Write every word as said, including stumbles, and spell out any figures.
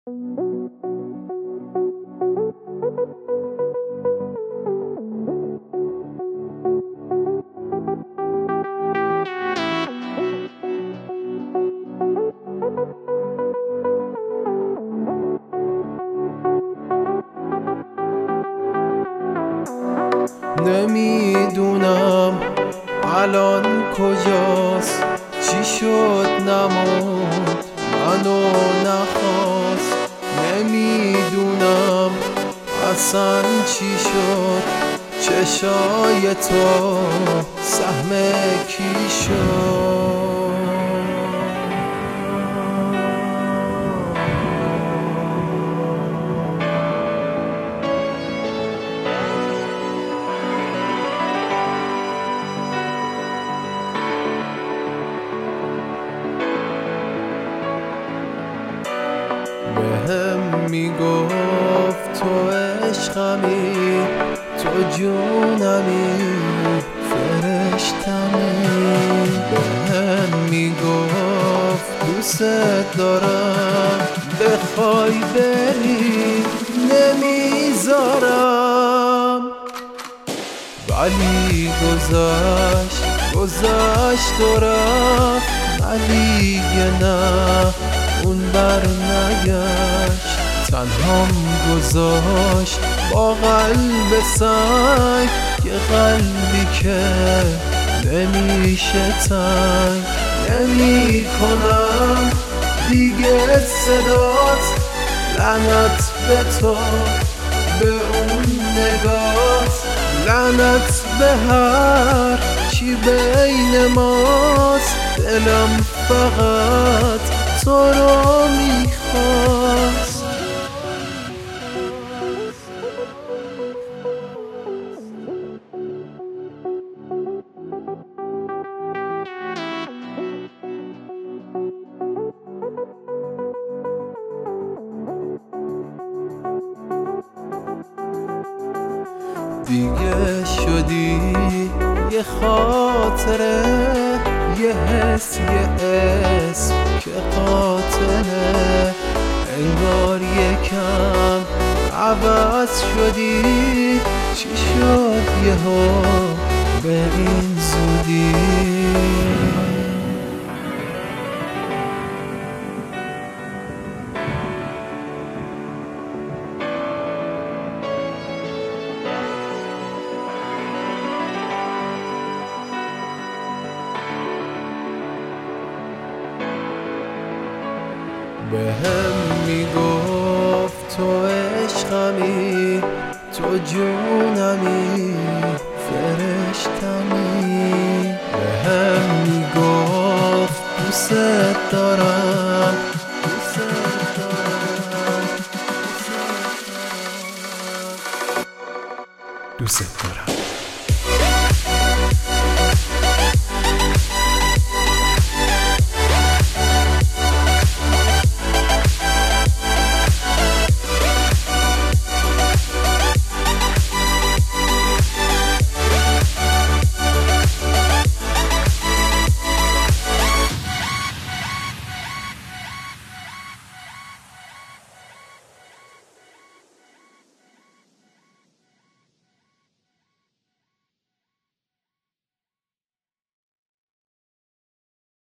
نمیدونم الان کجاست، چی شد نموند منو نخواست. نمیدونم اصلا چی شد، چشای تو سهم کی شد. بهم میگفت تو عشقمی، تو جونمی، فرشتمی. بهم میگفت دوست دارم، بخوای بری نمیذارم. ولی گذشت گذشت و رفت، ولی نه اون بر نگشت. تنهام گذاشت با قلب سنگ، یه قلبی که نمیشه تنگ. نمی کنم دیگه صدات، لعنت به تو، به اون نگات، لعنت به هر چی بین ماست. دلم فقط تو رو میخواست. دیگه شدی یه خاطره، یه حس، یه اسم که قاتله. انگار یکم عوض شدی، چی شد یهو به این زودی؟ بهم میگفت تو عشقمی، تو جونمی، فرشتمی. بهم میگفت دوست دارم،